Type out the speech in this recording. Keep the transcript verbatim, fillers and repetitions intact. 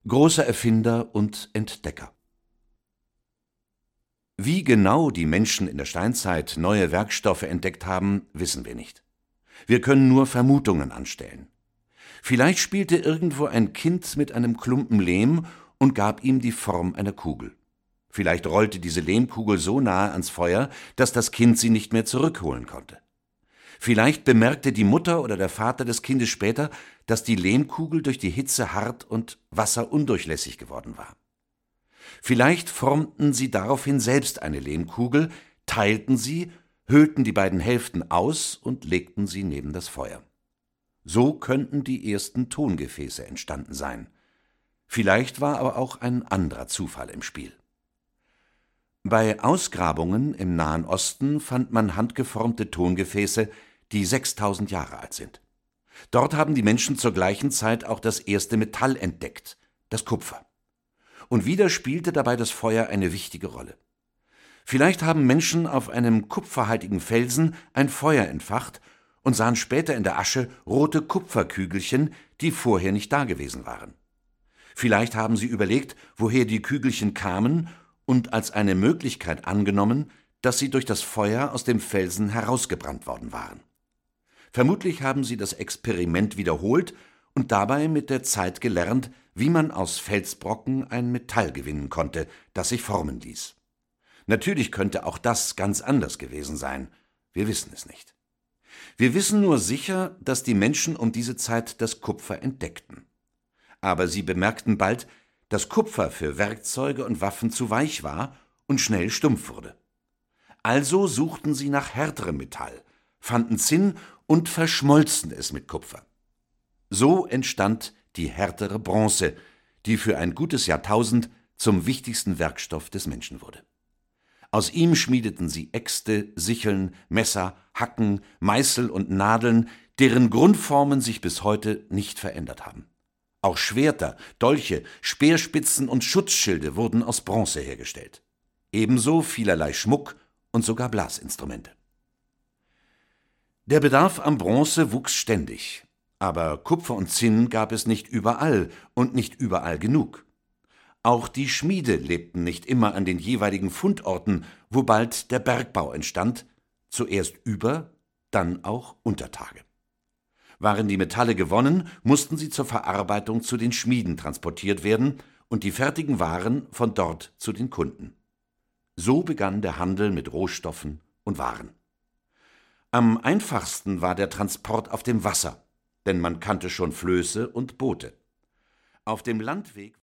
Großer Erfinder und Entdecker. Wie genau die Menschen in der Steinzeit neue Werkstoffe entdeckt haben, wissen wir nicht. Wir können nur Vermutungen anstellen. Vielleicht spielte irgendwo ein Kind mit einem Klumpen Lehm und gab ihm die Form einer Kugel. Vielleicht rollte diese Lehmkugel so nahe ans Feuer, dass das Kind sie nicht mehr zurückholen konnte. Vielleicht bemerkte die Mutter oder der Vater des Kindes später, dass die Lehmkugel durch die Hitze hart und wasserundurchlässig geworden war. Vielleicht formten sie daraufhin selbst eine Lehmkugel, teilten sie, höhlten die beiden Hälften aus und legten sie neben das Feuer. So könnten die ersten Tongefäße entstanden sein. Vielleicht war aber auch ein anderer Zufall im Spiel. Bei Ausgrabungen im Nahen Osten fand man handgeformte Tongefäße, die sechstausend Jahre alt sind. Dort haben die Menschen zur gleichen Zeit auch das erste Metall entdeckt, das Kupfer. Und wieder spielte dabei das Feuer eine wichtige Rolle. Vielleicht haben Menschen auf einem kupferhaltigen Felsen ein Feuer entfacht und sahen später in der Asche rote Kupferkügelchen, die vorher nicht dagewesen waren. Vielleicht haben sie überlegt, woher die Kügelchen kamen und als eine Möglichkeit angenommen, dass sie durch das Feuer aus dem Felsen herausgebrannt worden waren. Vermutlich haben sie das Experiment wiederholt und dabei mit der Zeit gelernt, wie man aus Felsbrocken ein Metall gewinnen konnte, das sich formen ließ. Natürlich könnte auch das ganz anders gewesen sein. Wir wissen es nicht. Wir wissen nur sicher, dass die Menschen um diese Zeit das Kupfer entdeckten. Aber sie bemerkten bald, dass Kupfer für Werkzeuge und Waffen zu weich war und schnell stumpf wurde. Also suchten sie nach härterem Metall, fanden Zinn und verschmolzen es mit Kupfer. So entstand die härtere Bronze, die für ein gutes Jahrtausend zum wichtigsten Werkstoff des Menschen wurde. Aus ihm schmiedeten sie Äxte, Sicheln, Messer, Hacken, Meißel und Nadeln, deren Grundformen sich bis heute nicht verändert haben. Auch Schwerter, Dolche, Speerspitzen und Schutzschilde wurden aus Bronze hergestellt. Ebenso vielerlei Schmuck und sogar Blasinstrumente. Der Bedarf an Bronze wuchs ständig, aber Kupfer und Zinn gab es nicht überall und nicht überall genug. Auch die Schmiede lebten nicht immer an den jeweiligen Fundorten, wo bald der Bergbau entstand, zuerst über, dann auch unter Tage. Waren die Metalle gewonnen, mussten sie zur Verarbeitung zu den Schmieden transportiert werden und die fertigen Waren von dort zu den Kunden. So begann der Handel mit Rohstoffen und Waren. Am einfachsten war der Transport auf dem Wasser, denn man kannte schon Flöße und Boote. Auf dem Landweg